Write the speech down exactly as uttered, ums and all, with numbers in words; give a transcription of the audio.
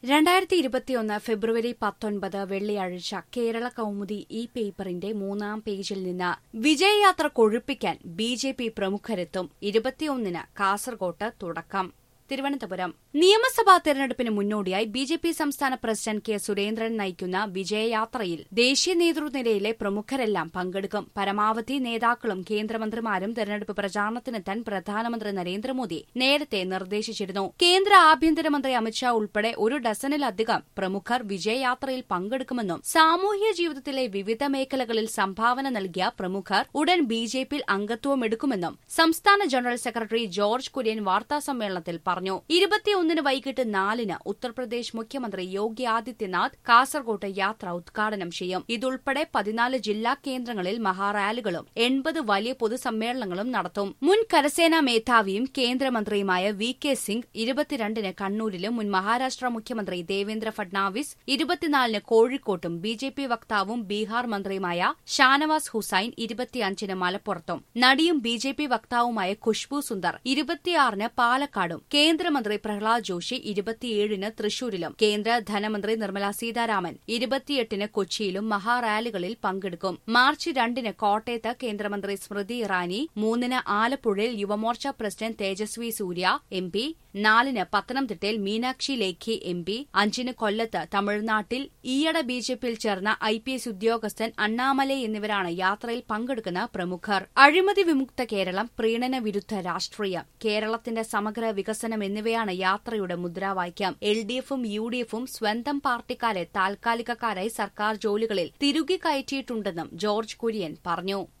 രണ്ടായിരത്തി ഇരുപത്തിയൊന്ന് ഫെബ്രുവരി പത്തൊൻപത് വെള്ളിയാഴ്ച കേരള കൗമുദി ഈ പേപ്പറിന്റെ മൂന്നാം പേജിൽ നിന്ന് വിജയയാത്ര കൊഴുപ്പിക്കാൻ ബി ജെ പി പ്രമുഖരെത്തും ഇരുപത്തിയൊന്നിന് കാസർകോട്ട് തുടക്കം. തിരുവനന്തപുരം നിയമസഭാ തെരഞ്ഞെടുപ്പിന് മുന്നോടിയായി ബി ജെ പി സംസ്ഥാന പ്രസിഡന്റ് കെ സുരേന്ദ്രൻ നയിക്കുന്ന വിജയയാത്രയിൽ ദേശീയ നേതൃനിരയിലെ പ്രമുഖരെല്ലാം പങ്കെടുക്കും. പരമാവധി നേതാക്കളും കേന്ദ്രമന്ത്രിമാരും തെരഞ്ഞെടുപ്പ് പ്രചാരണത്തിനെത്താൻ പ്രധാനമന്ത്രി നരേന്ദ്രമോദി നേരത്തെ നിർദ്ദേശിച്ചിരുന്നു. കേന്ദ്ര ആഭ്യന്തരമന്ത്രി അമിത്ഷാ ഉൾപ്പെടെ ഒരു ഡസനിലധികം പ്രമുഖർ വിജയയാത്രയിൽ പങ്കെടുക്കുമെന്നും സാമൂഹ്യ ജീവിതത്തിലെ വിവിധ മേഖലകളിൽ സംഭാവന നൽകിയ പ്രമുഖർ ഉടൻ ബി ജെ പിയിൽ അംഗത്വമെടുക്കുമെന്നും സംസ്ഥാന ജനറൽ സെക്രട്ടറി ജോർജ് കുര്യൻ വാർത്താസമ്മേളനത്തിൽ പറഞ്ഞു. ഇരുപത്തിയൊന്നിന് വൈകിട്ട് നാലിന് ഉത്തർപ്രദേശ് മുഖ്യമന്ത്രി യോഗി ആദിത്യനാഥ് കാസർകോട്ട് യാത്ര ഉദ്ഘാടനം ചെയ്യും. ഇതുൾപ്പെടെ പതിനാല് ജില്ലാ കേന്ദ്രങ്ങളിൽ മഹാറാലികളും എൺപത് വലിയ പൊതുസമ്മേളനങ്ങളും നടത്തും. മുൻ കരസേനാ മേധാവിയും കേന്ദ്രമന്ത്രിയുമായ വി കെ സിംഗ് ഇരുപത്തിരണ്ടിന് കണ്ണൂരിലും മുൻ മഹാരാഷ്ട്ര മുഖ്യമന്ത്രി ദേവേന്ദ്ര ഫഡ്നാവിസ് ഇരുപത്തിനാലിന് കോഴിക്കോട്ടും ബി ജെ പി വക്താവും ബീഹാർ മന്ത്രിയുമായ ഷാനവാസ് ഹുസൈൻ ഇരുപത്തിയഞ്ചിന് മലപ്പുറത്തും നടിയും ബി ജെ പി വക്താവുമായ ഖുഷ്ബു സുന്ദർ ഇരുപത്തിയാറിന് പാലക്കാടും കേന്ദ്രമന്ത്രി പ്രഹ്ലാദ് ജോഷി ഇരുപത്തിയേഴിന് തൃശൂരിലും കേന്ദ്ര ധനമന്ത്രി നിർമ്മല സീതാരാമൻ ഇരുപത്തിയെട്ടിന് കൊച്ചിയിലും മഹാറാലികളിൽ പങ്കെടുക്കും. മാർച്ച് രണ്ടിന് കോട്ടയത്ത് കേന്ദ്രമന്ത്രി സ്മൃതി ഇറാനി, മൂന്നിന് ആലപ്പുഴയിൽ Yuva Morcha president Tejasvi Surya M P, നാലിന് പത്തനംതിട്ടയിൽ മീനാക്ഷി ലേഖി എം പി, അഞ്ചിന് കൊല്ലത്ത് തമിഴ്നാട്ടിൽ ഈയിടെ ബി ജെ പിയിൽ ചേർന്ന ഐ പി എസ് ഉദ്യോഗസ്ഥൻ അണ്ണാമലൈ എന്നിവരാണ് യാത്രയിൽ പങ്കെടുക്കുന്ന പ്രമുഖർ. അഴിമതി വിമുക്ത കേരളം, പ്രീണന വിരുദ്ധ രാഷ്ട്രീയം, കേരളത്തിന്റെ സമഗ്ര വികസനം എന്നിവയാണ് യാത്രയുടെ മുദ്രാവാക്യം. എൽ ഡി എഫും യു ഡി എഫും സ്വന്തം പാർട്ടിക്കാരെ താൽക്കാലികക്കാരായി സർക്കാർ ജോലികളിൽ തിരുകി കയറ്റിയിട്ടുണ്ടെന്നും ജോർജ് കുര്യൻ പറഞ്ഞു.